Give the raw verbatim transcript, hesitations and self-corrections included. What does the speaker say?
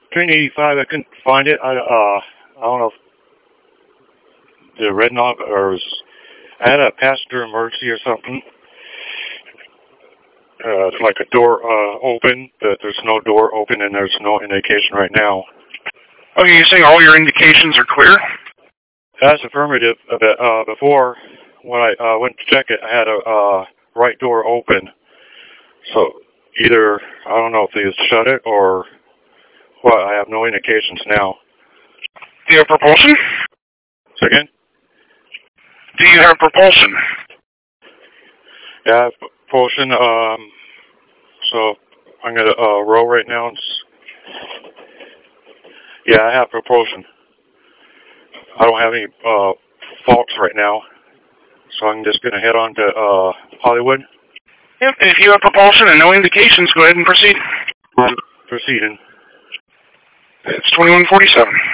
Train eighty-five, I couldn't find it. I, uh, I don't know if the red knob or was, I had a passenger emergency or something. Uh, it's like a door, uh, open, but there's no door open and there's no indication right now. Okay, you're saying all your indications are clear? That's affirmative. Uh, before, when I uh, went to check it, I had a uh, right door open. So either, I don't know if they shut it or what, I have no indications now. Do you have propulsion? Second? Do you have propulsion? Yeah, I have propulsion. Um, so I'm going to uh, roll right now. And yeah, I have propulsion. I don't have any uh, faults right now. So I'm just going to head on to uh, Hollywood. Yep, and if you have propulsion and no indications, go ahead and proceed. I'm proceeding. It's twenty-one forty-seven.